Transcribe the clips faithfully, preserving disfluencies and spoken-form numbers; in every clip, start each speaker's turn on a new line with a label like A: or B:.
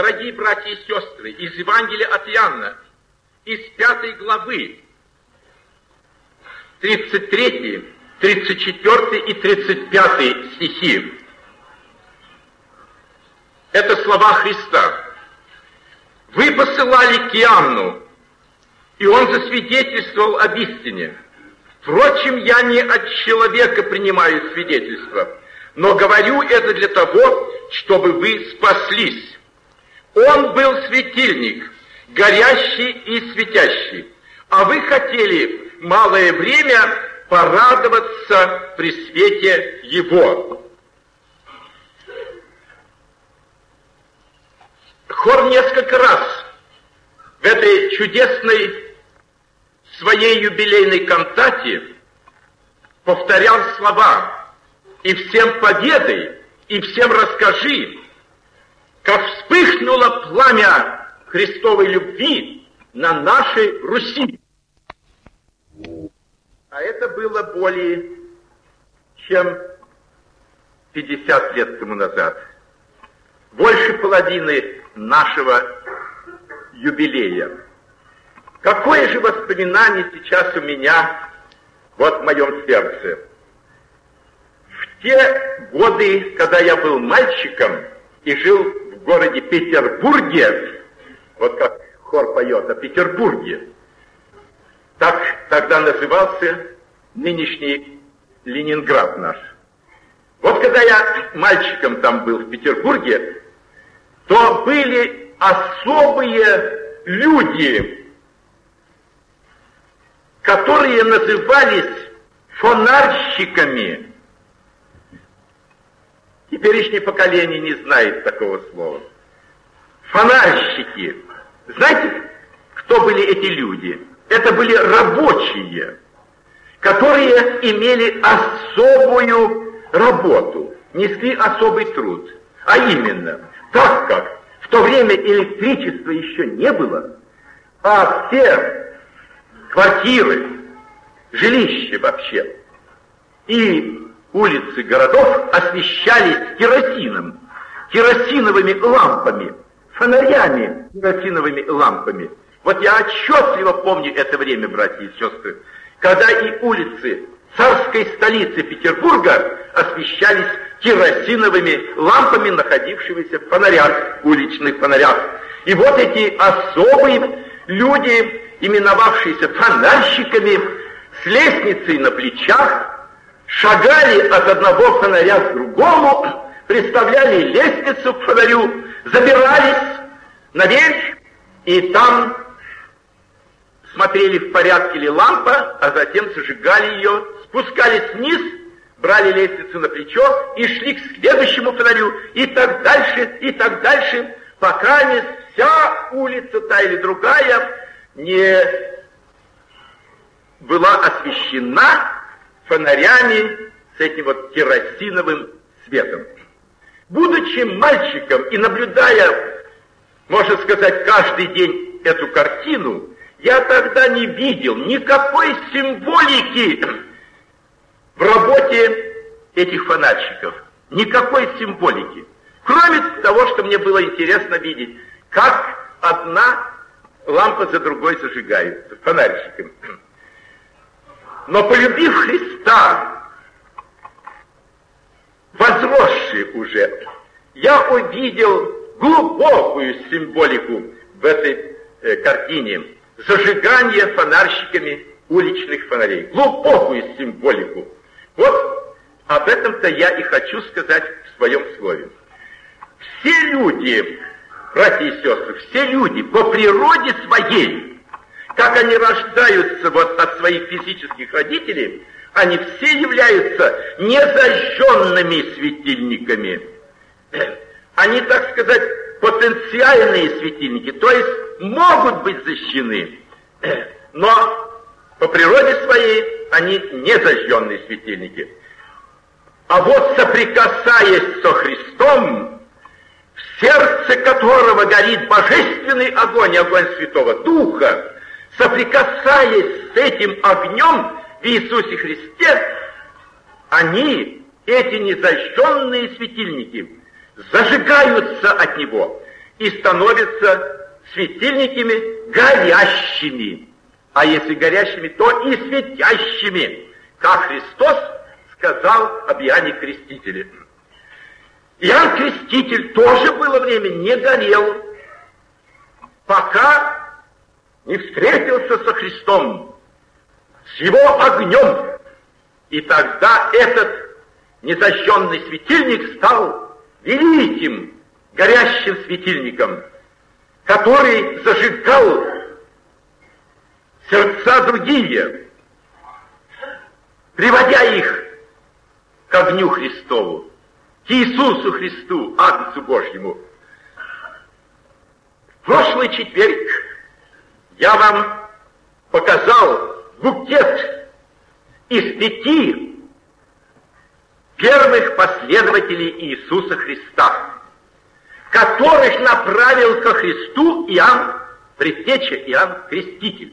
A: Дорогие братья и сестры, из Евангелия от Иоанна, из пятой главы, тридцать третий, тридцать четвёртый и тридцать пятый стихи. Это слова Христа. «Вы посылали к Иоанну, и он засвидетельствовал об истине. Впрочем, я не от человека принимаю свидетельство, но говорю это для того, чтобы вы спаслись. Он был светильник, горящий и светящий, а вы хотели малое время порадоваться при свете его». Хор несколько раз в этой чудесной своей юбилейной кантате повторял слова: «И всем поведай, и всем расскажи, как вспыхнуло пламя Христовой любви на нашей Руси». А это было более чем пятьдесят лет тому назад. Больше половины нашего юбилея. Какое же воспоминание сейчас у меня вот в моем сердце. В те годы, когда я был мальчиком и жил в городе Петербурге, вот как хор поет о Петербурге, так тогда назывался нынешний Ленинград наш. Вот когда я мальчиком там был в Петербурге, то были особые люди, которые назывались фонарщиками. Теперешнее поколение не знает такого слова. Фонарщики. Знаете, кто были эти люди? Это были рабочие, которые имели особую работу, несли особый труд. А именно, так как в то время электричества еще не было, а все квартиры, жилища вообще и улицы городов освещались керосином, керосиновыми лампами, фонарями керосиновыми лампами. Вот я отчетливо помню это время, братья и сестры, когда и улицы царской столицы Петербурга освещались керосиновыми лампами, находившимися в фонарях, уличных фонарях. И вот эти особые люди, именовавшиеся фонарщиками, с лестницей на плечах, шагали от одного фонаря к другому, представляли лестницу к фонарю, забирались наверх, и там смотрели, в порядке ли лампа, а затем зажигали ее, спускались вниз, брали лестницу на плечо и шли к следующему фонарю, и так дальше, и так дальше, пока вся улица, та или другая, не была освещена фонарями с этим вот керосиновым светом. Будучи мальчиком и наблюдая, можно сказать, каждый день эту картину, я тогда не видел никакой символики в работе этих фонарщиков. Никакой символики. Кроме того, что мне было интересно видеть, как одна лампа за другой зажигается фонарщиком. Но полюбив Христа, возросший уже, я увидел глубокую символику в этой э, картине. Зажигание фонарщиками уличных фонарей. Глубокую символику. Вот об этом-то я и хочу сказать в своем слове. Все люди, братья и сестры, все люди по природе своей, как они рождаются вот от своих физических родителей, они все являются незажженными светильниками. Они, так сказать, потенциальные светильники, то есть могут быть защищены, но по природе своей они незажженные светильники. А вот соприкасаясь со Христом, в сердце которого горит божественный огонь, огонь Святого Духа, соприкасаясь с этим огнем в Иисусе Христе, они, эти незажженные светильники, зажигаются от Него. и становятся светильниками горящими. А если горящими, то и светящими, как Христос сказал об Иоанне Крестителе. Иоанн Креститель тоже было время не горел, пока не встретился со Христом, с его огнем. И тогда этот незажженный светильник стал великим горящим светильником, который зажигал сердца другие, приводя их к огню Христову, к Иисусу Христу, Агнцу Божьему. В прошлый четверг я вам показал букет из пяти первых последователей Иисуса Христа, которых направил ко Христу Иоанн Предтеча, Иоанн Креститель.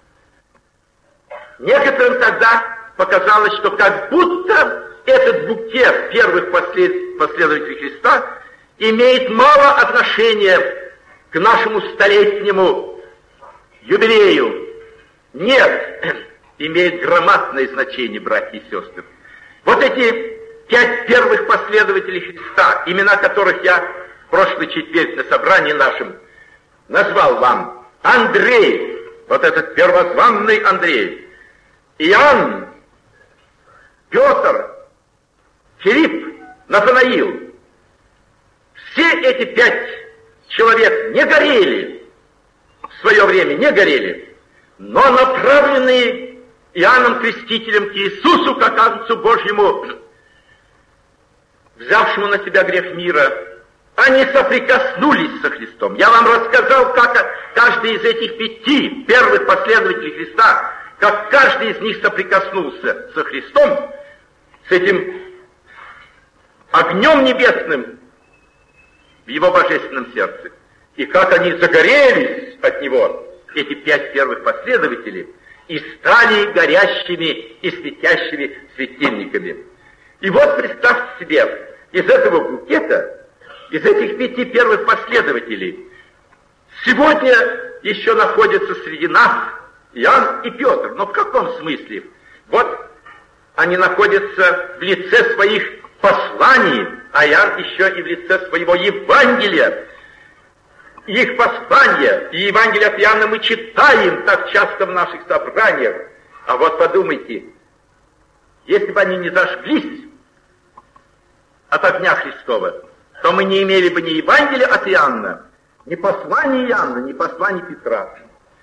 A: Некоторым тогда показалось, что как будто этот букет первых послед... последователей Христа имеет мало отношения к нашему столетнему юбилею. Нет, имеет громадное значение, братья и сестры. Вот эти пять первых последователей Христа, имена которых я в прошлый четверг на собрании нашем назвал вам. Андрей, вот этот первозванный Андрей, Иоанн, Петр, Филипп, Нафанаил. Все эти пять человек не горели, в свое время не горели, но направленные Иоанном Крестителем к Иисусу, как Агнцу Божьему, взявшему на себя грех мира, они соприкоснулись со Христом. Я вам рассказал, как каждый из этих пяти первых последователей Христа, как каждый из них соприкоснулся со Христом, с этим огнем небесным в его божественном сердце. И как они загорелись от него, эти пять первых последователей, и стали горящими и светящими светильниками. И вот представьте себе, из этого букета, из этих пяти первых последователей, сегодня еще находятся среди нас Иоанн и Петр. Но в каком смысле? Вот они находятся в лице своих посланий, а Иоанн еще и в лице своего Евангелия. Их послания и Евангелие от Иоанна мы читаем так часто в наших собраниях. А вот подумайте, если бы они не зажглись от огня Христова, то мы не имели бы ни Евангелия от Иоанна, ни послания Иоанна, ни послания Петра.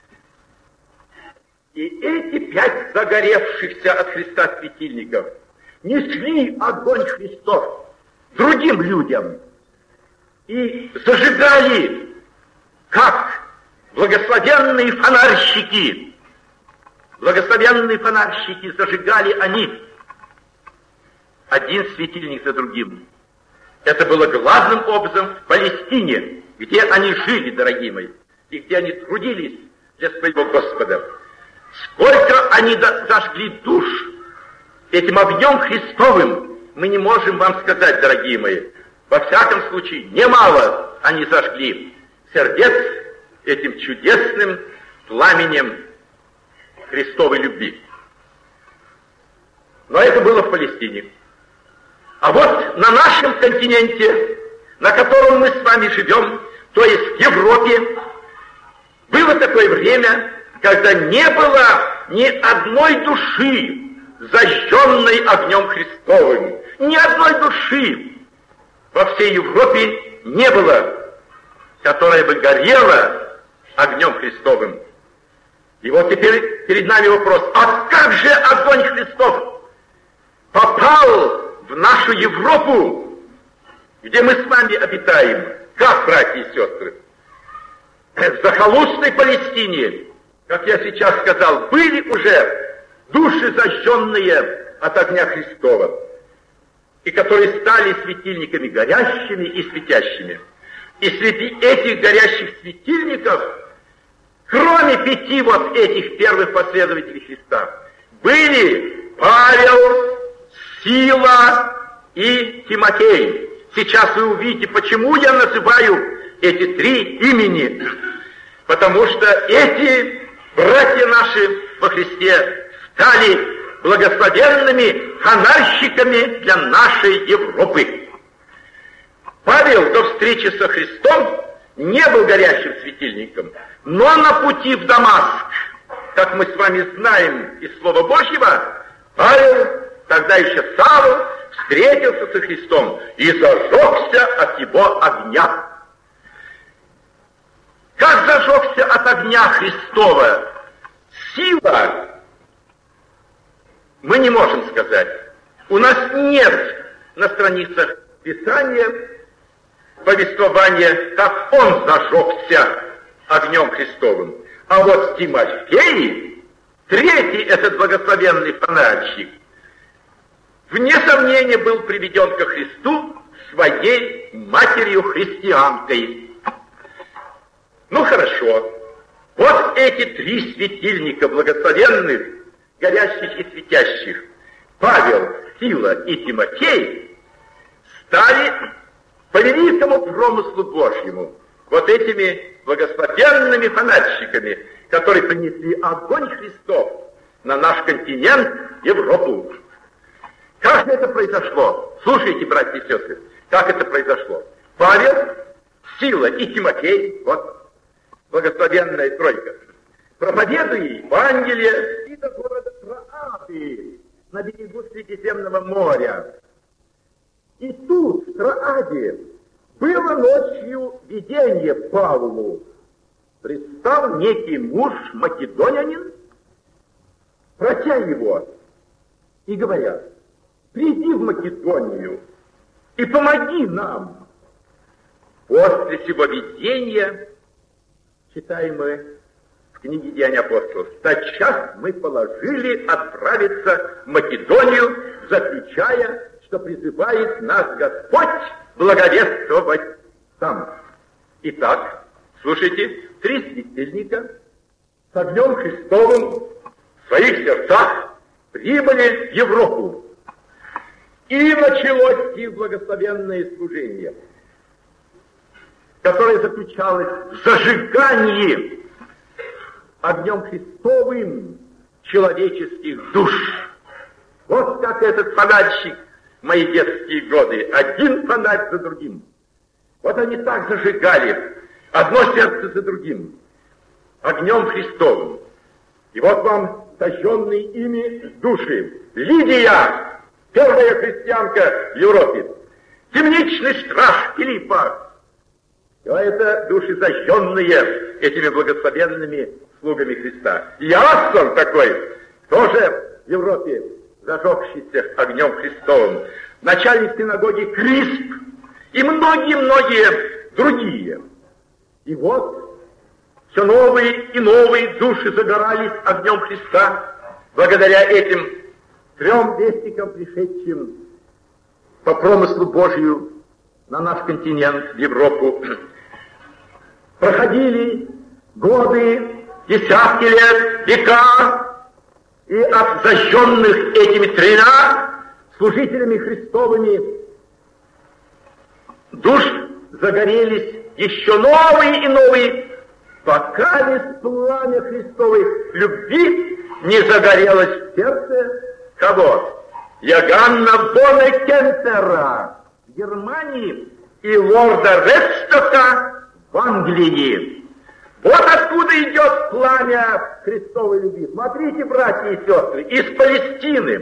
A: И эти пять загоревшихся от Христа светильников несли огонь Христов другим людям и зажигали, как благословенные фонарщики. Благословенные фонарщики зажигали они один светильник за другим. Это было главным образом в Палестине, где они жили, дорогие мои, и где они трудились для своего Господа. Сколько они зажгли душ этим огнем Христовым, мы не можем вам сказать, дорогие мои. Во всяком случае, немало они зажгли сердец этим чудесным пламенем Христовой любви. Но это было в Палестине. А вот на нашем континенте, на котором мы с вами живем, то есть в Европе, было такое время, когда не было ни одной души, зажженной огнем Христовым. Ни одной души во всей Европе не было, которая бы горела огнем Христовым. И вот теперь перед нами вопрос, а как же огонь Христов попал в нашу Европу, где мы с вами обитаем? Как, братья и сестры? В захолустной Палестине, как я сейчас сказал, были уже души, зажженные от огня Христова, и которые стали светильниками горящими и светящими. И среди этих горящих светильников, кроме пяти вот этих первых последователей Христа, были Павел, Сила и Тимофей. Сейчас вы увидите, почему я называю эти три имени, потому что эти братья наши во Христе стали благословенными фонарщиками для нашей Европы. Павел до встречи со Христом не был горящим светильником, но на пути в Дамаск, как мы с вами знаем из Слова Божьего, Павел, тогда еще Савл, встретился со Христом и зажегся от его огня. Как зажегся от огня Христова сила, мы не можем сказать. У нас нет на страницах Писания повествования, как он зажегся огнем Христовым. А вот Тимофей, третий этот благословенный фонарщик, вне сомнения был приведен ко Христу своей матерью-христианкой. Ну хорошо, вот эти три светильника благословенных, горящих и светящих, Павел, Сила и Тимофей, стали по великому промыслу Божьему вот этими благословенными фонарщиками, которые принесли огонь Христов на наш континент, Европу. Как это произошло? Слушайте, братья и сестры, как это произошло? Павел, Сила и Тимофей, вот благословенная тройка, проповедуя Евангелие и до города Троады на берегу Средиземного моря. И тут, в Троаде, было ночью видение Павлу. Предстал некий муж, македонянин, проча его, и говорят: приди в Македонию и помоги нам. После сего видения, читаем мы в книге Деяний апостолов, тотчас мы положили отправиться в Македонию, заключая, что призывает нас Господь благовествовать там. Итак, слушайте, три светильника с огнем Христовым в своих сердцах прибыли в Европу. И началось их благословенное служение, которое заключалось в зажигании огнем Христовым человеческих душ. Вот как этот фонарщик в мои детские годы, один фонарь за другим. Вот они так зажигали, одно сердце за другим, огнем Христовым. И вот вам сожженные ими души. Лидия, первая христианка в Европе, темничный страж Филиппа. Все это души зажженные этими благословенными слугами Христа. Ясон такой, тоже в Европе, зажегшийся огнем Христовым. Начальник синагоги Крисп и многие-многие другие. И вот все новые и новые души загорались огнем Христа благодаря этим трем вестникам, пришедшим по промыслу Божию на наш континент, в Европу. Проходили годы, десятки лет, века, и от зажженных этими тремя служителями Христовыми душ загорелись еще новые и новые, пока лишь пламя Христовой любви не загорелось в сердце кого? Иоганна Бонекентера в Германии и лорда Редстока в Англии. Вот откуда идет пламя Христовой любви. Смотрите, братья и сестры, из Палестины,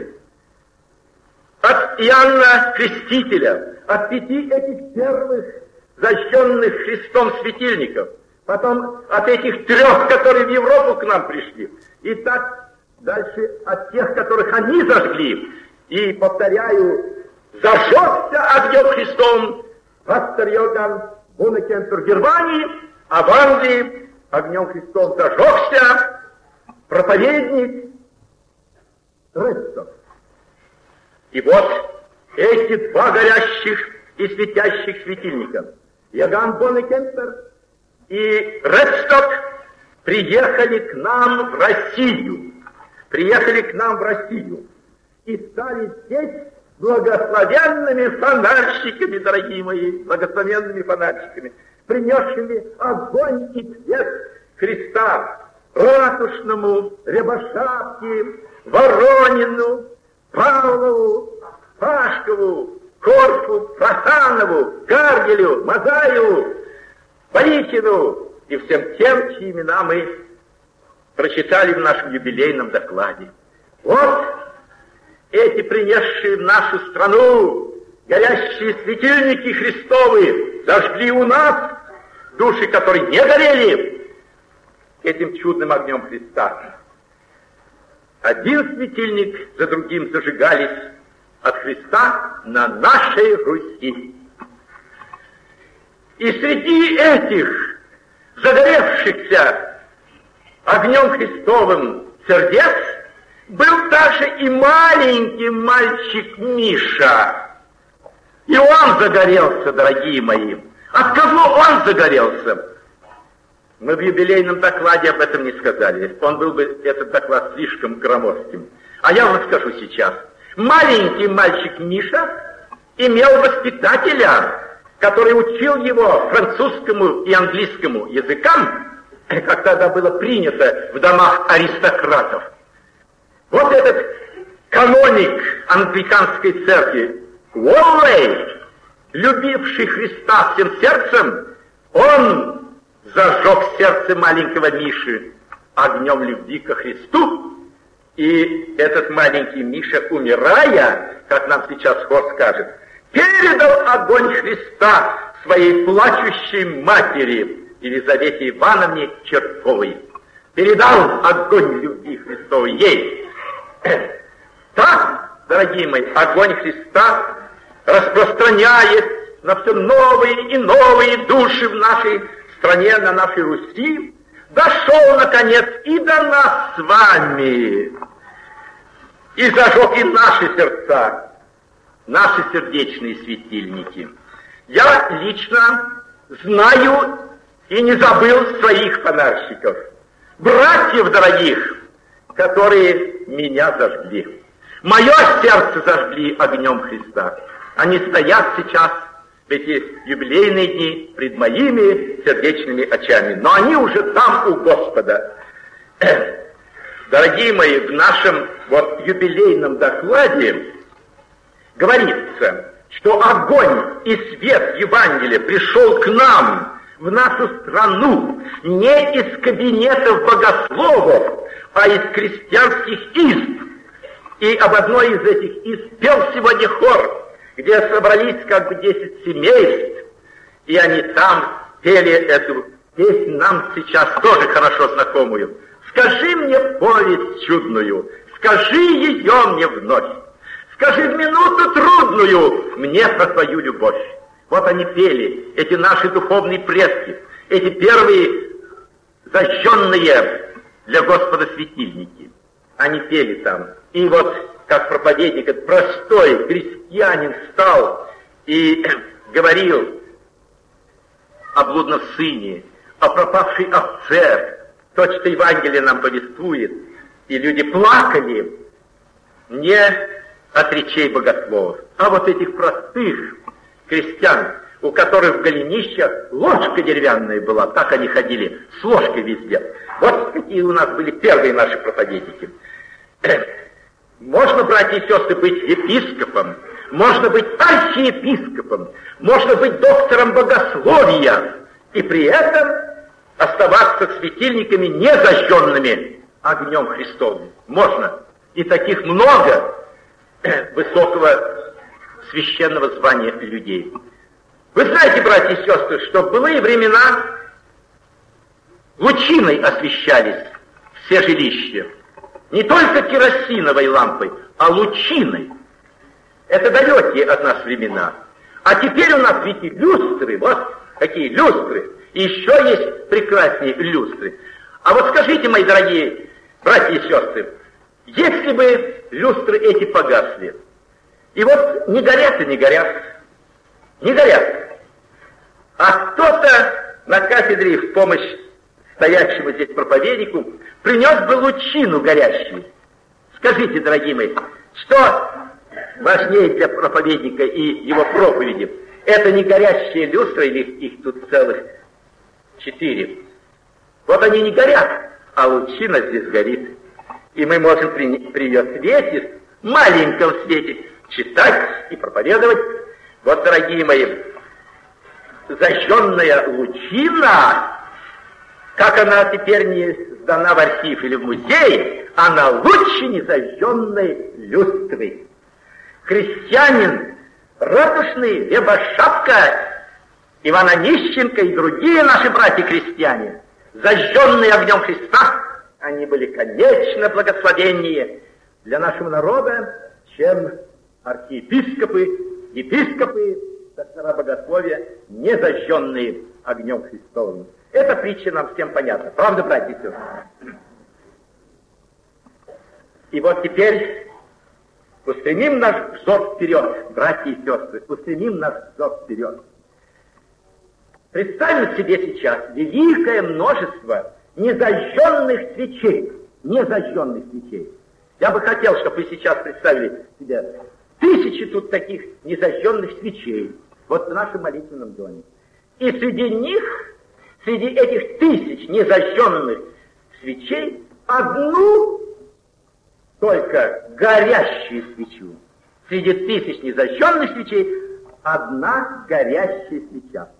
A: от Иоанна Крестителя, от пяти этих первых зажженных Христом светильников, потом от этих трех, которые в Европу к нам пришли, и так дальше от тех, которых они зажгли. И, повторяю, зажегся огнем Христом пастор Иоганн Бонекентер в Германии, а в Англии огнем Христом зажегся проповедник Редсток. И вот эти два горящих и светящих светильника, Иоганн Бонекентер и Редсток, приехали к нам в Россию. Приехали к нам в Россию и стали здесь благословенными фонарщиками, дорогие мои, благословенными фонарщиками. принесшими огонь и свет Христа Ратушному, Рябошапке, Воронину, Павлову, Пашкову, Корфу, Проханову, Каргелю, Мазаеву, Борикину и всем тем, чьи имена мы прочитали в нашем юбилейном докладе. Вот эти принесшие в нашу страну горящие светильники Христовы зажгли у нас души, которые не горели этим чудным огнем Христа. Один светильник за другим зажигались от Христа на нашей Руси. И среди этих загоревшихся огнем Христовым сердец был также и маленький мальчик Миша. И он загорелся, дорогие мои. От кого он загорелся? Мы в юбилейном докладе об этом не сказали. Он был бы, этот доклад, слишком громоздким. А я вам скажу сейчас. Маленький мальчик Миша имел воспитателя, который учил его французскому и английскому языкам, как тогда было принято в домах аристократов. Вот этот каноник англиканской церкви, Уоллей, любивший Христа всем сердцем, он зажег сердце маленького Миши огнем любви ко Христу, и этот маленький Миша, умирая, как нам сейчас хор скажет, передал огонь Христа своей плачущей матери Елизавете Ивановне Чертковой. Передал огонь любви Христовой ей. Так, дорогие мои, огонь Христа, распространяясь на все новые и новые души в нашей стране, на нашей Руси, дошел, наконец, и до нас с вами, и зажег и наши сердца, наши сердечные светильники. Я лично знаю и не забыл своих фонарщиков, братьев дорогих, которые меня зажгли. Мое сердце зажгли огнем Христа. Они стоят сейчас в эти юбилейные дни пред моими сердечными очами, но они уже там у Господа. Дорогие мои, в нашем вот юбилейном докладе говорится, что огонь и свет Евангелия пришел к нам, в нашу страну, не из кабинетов богословов, а из крестьянских изб. И об одной из этих изб пел сегодня хор, где собрались как бы десять семейств, и они там пели эту песню, нам сейчас тоже хорошо знакомую. «Скажи мне повесть чудную, скажи ее мне вновь, скажи в минуту трудную мне про твою любовь». Вот они пели, эти наши духовные предки, эти первые зажженные для Господа светильники. Они пели там. И вот, как проповедник, этот простой крестьянин встал и говорил о блудном сыне, о пропавшей овце, то, что Евангелие нам повествует. И люди плакали не от речей богословов, а вот этих простых крестьян, у которых в голенищах ложка деревянная была, так они ходили, с ложкой везде. Вот такие у нас были первые наши проповедники. Можно, братья и сестры, быть епископом, можно быть архиепископом, можно быть доктором богословия, и при этом оставаться светильниками, не зажженными огнем Христовым. Можно. И таких много высокого священного звания людей. Вы знаете, братья и сестры, что в былые времена лучиной освещались все жилища. Не только керосиновой лампой, а лучиной. Это далекие от нас времена. А теперь у нас, видите, люстры, вот какие люстры. И еще есть прекраснее люстры. А вот скажите, мои дорогие братья и сестры, если бы люстры эти погасли, и вот не горят и не горят, не горят, а кто-то на кафедре в помощь стоящему здесь проповеднику принес бы лучину горящую. Скажите, дорогие мои, что важнее для проповедника и его проповеди? Это не горящие люстры, или их тут целых четыре. Вот они не горят, а лучина здесь горит. И мы можем при, при ее свете, маленьком свете, читать и проповедовать. Вот, дорогие мои, зажженная лучина, как она теперь не сдана в архив или в музей, она лучше незажженной люстры. Крестьянин, ратушный, Рябошапка, Иван Онищенко и другие наши братья-крестьяне, зажженные огнем Христа, они были, конечно, благословеннее для нашего народа, чем архиепископы, епископы, доктора богословия, не зажженные огнем Христовым. Эта притча нам всем понятна. Правда, братья и сестры? И вот теперь устремим наш взор вперед, братья и сестры, устремим наш взор вперед. Представим себе сейчас великое множество незажженных свечей, незажженных свечей. Я бы хотел, чтобы вы сейчас представили себе тысячи тут таких незажженных свечей, вот в нашем молитвенном доме. И среди них, среди этих тысяч незажженных свечей, одну только горящую свечу. Среди тысяч незажженных свечей одна горящая свеча.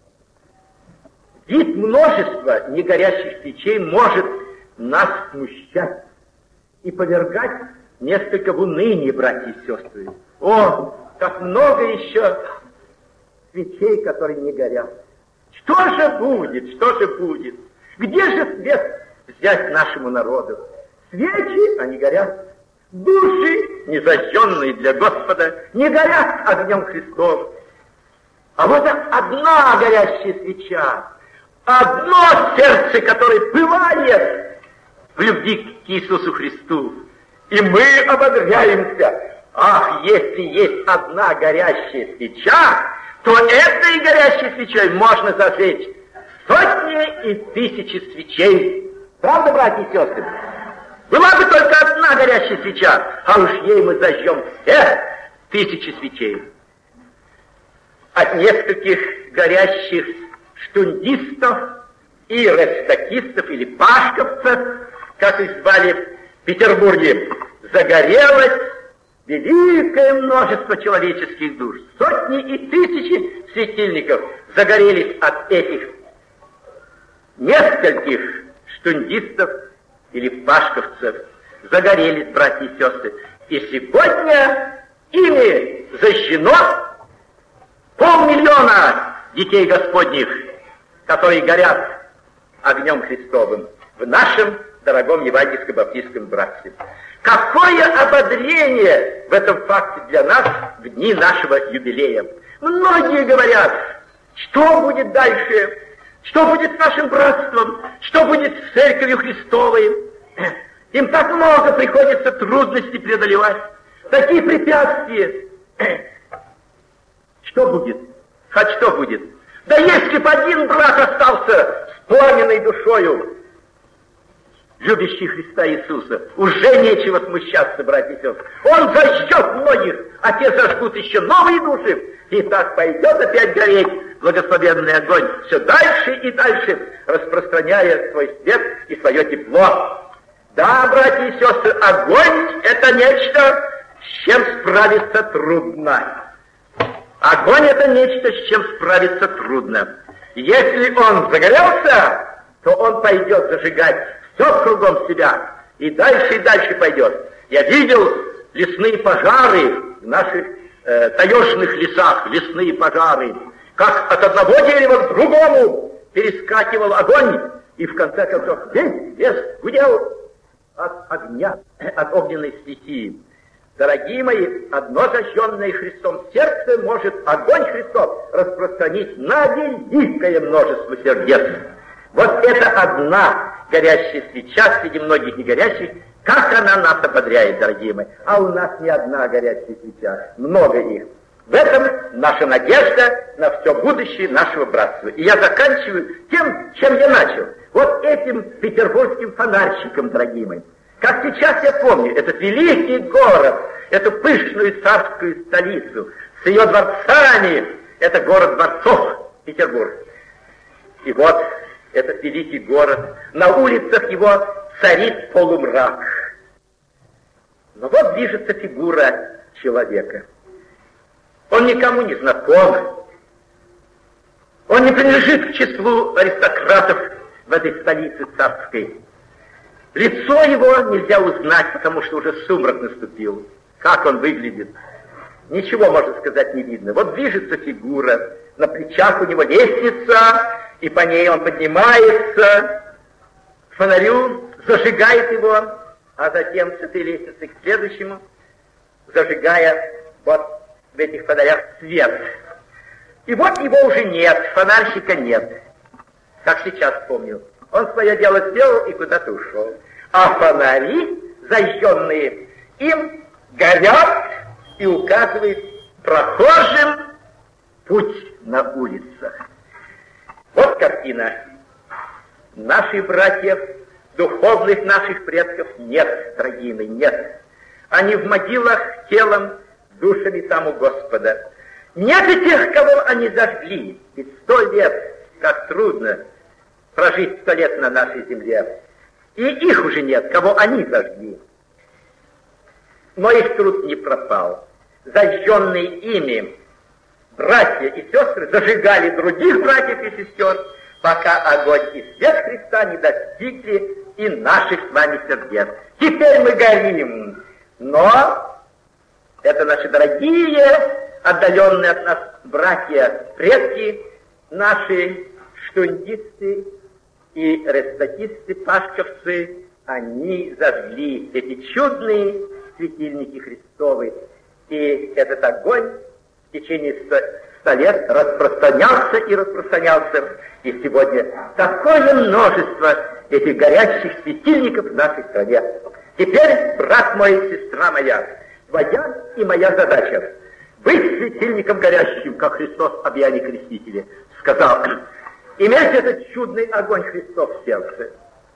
A: Вид множества негорящих свечей может нас смущать и повергать несколько в уныние, братья и сестры. О, как много еще свечей, которые не горят. Что же будет, что же будет? Где же свет взять нашему народу? Свечи, они горят. Души, не зажженные для Господа, не горят огнем Христовым. А вот одна горящая свеча, одно сердце, которое пылает в любви к Иисусу Христу. И мы ободряемся. Ах, если есть одна горящая свеча, то этой горящей свечой можно зажечь сотни и тысячи свечей. Правда, братья и сестры? Была бы только одна горящая свеча, а уж ей мы зажжем все тысячи свечей. От нескольких горящих штундистов и рестакистов или пашковцев, как их звали в Петербурге, загорелось великое множество человеческих душ. Сотни и тысячи светильников загорелись от этих нескольких штундистов или пашковцев. Загорелись, братья и сестры. И сегодня ими зажжено полмиллиона детей Господних, которые горят огнем Христовым в нашем дорогом евангельско-баптистском братстве. Какое ободрение в этом факте для нас в дни нашего юбилея. Многие говорят, что будет дальше, что будет с нашим братством, что будет с Церковью Христовой. Им так много приходится трудностей преодолевать, такие препятствия. Что будет? Хоть что будет? Да если бы один брат остался с пламенной душою, любящий Христа Иисуса, уже нечего смущаться, братья и сестры. Он зажжет многих, а те зажгут еще новые души, и так пойдет опять гореть благословенный огонь, все дальше и дальше, распространяя свой свет и свое тепло. Да, братья и сестры, огонь — это нечто, с чем справиться трудно. Огонь — это нечто, с чем справиться трудно. Если он загорелся, то он пойдет зажигать все кругом себя, и дальше и дальше пойдет. Я видел лесные пожары в наших э, таежных лесах, лесные пожары, как от одного дерева к другому перескакивал огонь, и в конце концов весь лес гудел от огня, от огненной стихии. Дорогие мои, одно зажженное Христом сердце может огонь Христов распространить на великое множество сердец. Вот это одна горящая свеча среди многих негорящих, как она нас ободряет, дорогие мои. А у нас не одна горящая свеча, много их. В этом наша надежда на все будущее нашего братства. И я заканчиваю тем, чем я начал. Вот этим петербургским фонарщиком, дорогие мои. Как сейчас я помню, этот великий город, эту пышную царскую столицу, с ее дворцами, это город дворцов, Петербург. И вот
B: этот великий город. На улицах его царит полумрак. Но вот движется фигура человека. Он никому не знаком. Он не принадлежит к числу аристократов в этой столице царской. Лицо его нельзя узнать, потому что уже сумрак наступил. Как он выглядит? Ничего, можно сказать, не видно. Вот движется фигура, на плечах у него лестница, и по ней он поднимается к фонарю, зажигает его, а затем с этой лестницы к следующему, зажигая вот в этих фонарях свет. И вот его уже нет, фонарщика нет. Как сейчас помню. Он свое дело сделал и куда-то ушел. А фонари, зажженные им, горят и указывают прохожим путь на улицах. Вот картина. Наших братьев, духовных наших предков нет, дорогие мои, нет. Они в могилах телом, душами там у Господа. Нет и тех, кого они зажгли. Ведь сто лет, как трудно прожить сто лет на нашей земле. И их уже нет, кого они зажгли. Но их труд не пропал. Зажженные ими братья и сестры зажигали других братьев и сестер, пока огонь и свет Христа не достигли и наших с вами сердец. Теперь мы горим, но это наши дорогие, отдаленные от нас братья, предки, наши штундисты и рестатисты, пашковцы, они зажгли эти чудные светильники Христовы. И этот огонь в течение ста лет распространялся и распространялся. И сегодня такое множество этих горящих светильников в нашей стране. Теперь, брат мой, сестра моя, твоя и моя задача быть светильником горящим, как Христос об Иоанне Крестителе сказал. Иметь этот чудный огонь Христов в сердце.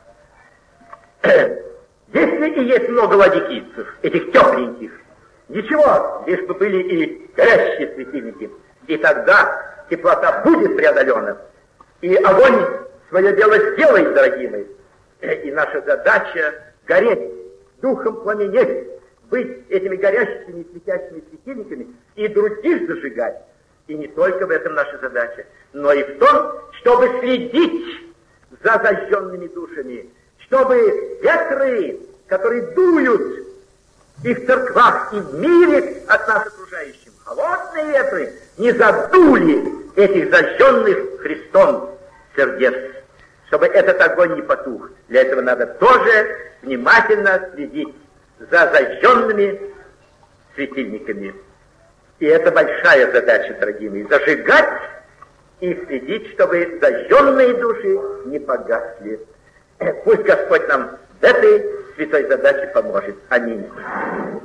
B: Если и есть много ладикийцев, этих тепленьких, ничего, лишь бы были и горящие светильники. И тогда теплота будет преодолена. И огонь свое дело сделает, дорогие мои. И наша задача гореть, духом пламенеть, быть этими горящими, светящими светильниками и других зажигать. И не только в этом наша задача, но и в том, чтобы следить за зажженными душами, чтобы ветры, которые дуют и в церквах, и в мире от нас окружающим, холодные ветры, не задули этих зажженных Христом сердец, чтобы этот огонь не потух. Для этого надо тоже внимательно следить за зажженными светильниками. И это большая задача, дорогие мои, зажигать и следить, чтобы зажженные души не погасли. Пусть Господь нам в этой святой задаче поможет. Аминь.